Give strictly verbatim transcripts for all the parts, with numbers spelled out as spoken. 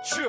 Че?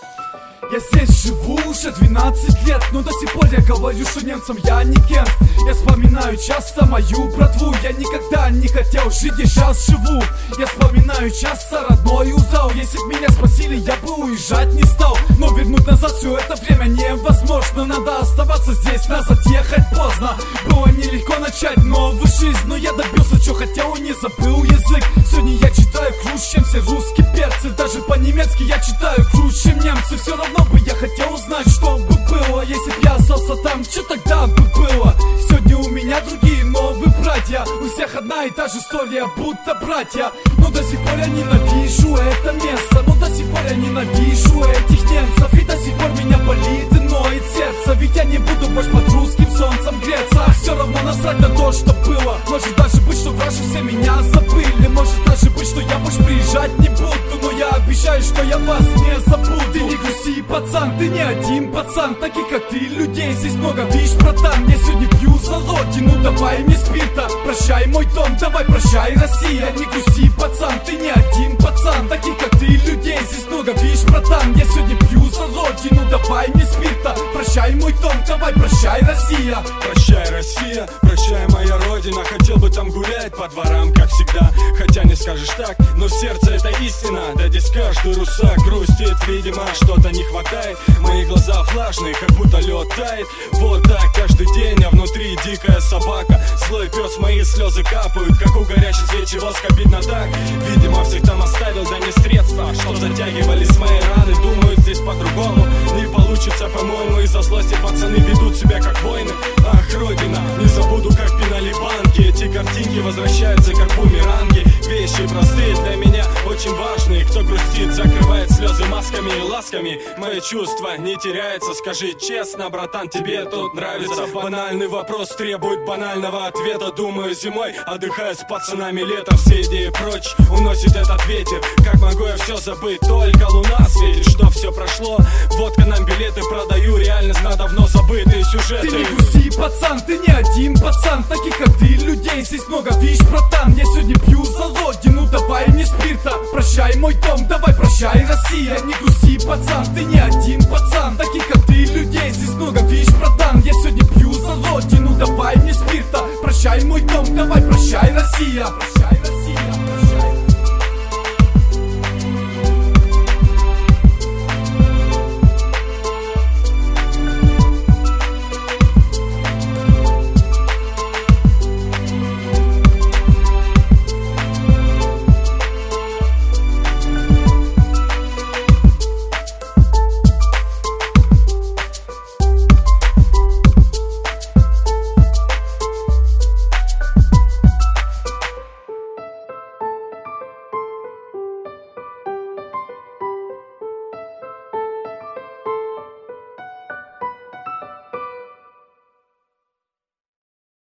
Я здесь живу уже двенадцать лет, но до сих пор я говорю, что немцам я не кент. Я вспоминаю часто мою братву, я никогда не хотел жить, я сейчас живу. Я вспоминаю часто родной удал, если б меня спасили, я бы уезжать не стал. Но вернуть назад все это время невозможно, надо оставаться здесь, назад ехать поздно. Было нелегко начать новую жизнь, но я добился, что хотел и не забыл язык. Сегодня я читаю круче, чем все русские перцы, даже по-немецки я читаю круче, чем немцы. Все равно бы я хотел узнать, что бы было, если б я остался там, что тогда бы было. Сегодня у меня другие новые братья, у всех одна и та же история, будто братья. Но до сих пор я ненавижу это место, но до сих пор я ненавижу этих немцев. И до сих пор меня болит и ноет сердце, ведь я не буду больше под русским солнцем греться. А все равно насрать на то, что было. Может даже быть, что в Раше все меня забыли, может даже быть, что я больше приезжать не буду, но я обещаю, что я вас не забуду. Ты не грусти, пацан, ты не один пацан, таких как ты, людей здесь много, видишь, братан. Я сегодня пью за родину, давай мне спирта. Прощай мой дом, давай прощай Россия. Не грусти, пацан, ты не один пацан, таких как ты, людей здесь много, видишь, братан. Я сегодня пью за родину, давай мне спирта. Прощай мой дом, давай прощай Россия. Прощай Россия, прощай моя родина. Хотел бы там гулять по дворам, как всегда, хотя не скажешь так, но в сердце это истина. Да здесь каждый русак грустит, видимо что-то не хватает. Мои глаза влажные, как будто лед тает. Вот так каждый день, а внутри дикая собака. Злой пес, мои слезы капают, как у горячей свечи воск, обидно так. Видимо всех там оставил, да не средства, чтоб затягивались мои раны. Думают здесь по-другому, не получится по-моему. Из-за злости пацаны ведут себя как воины. Ах, родина, не забуду, как пинали банки. Эти картинки возвращаются как бумеранги. Вещи простые для меня, очень важные. Кто грустит, закрывает слезы масками и ласками. Мои чувства не теряются, скажи честно, братан, тебе тут нравится? Банальный вопрос требует банального ответа. Думаю, зимой, отдыхая с пацанами летом, все идеи прочь уносит этот ветер. Как могу я все забыть, только луна светит, что все прошло. Водка нам билеты продаю, реальность на давно забытые сюжеты. Ты не грусти, пацан, ты не один пацан, таких как ты, людей здесь много, видишь, братан. Я сегодня пью за родину, давай мне спирта. Прощай мой дом, давай прощай Россия. Не грусти, пацан, ты не один пацан, таких как ты, людей здесь много, видишь, братан. Я сегодня пью за родину, давай мне спирта. Прощай мой дом, давай прощай Россия.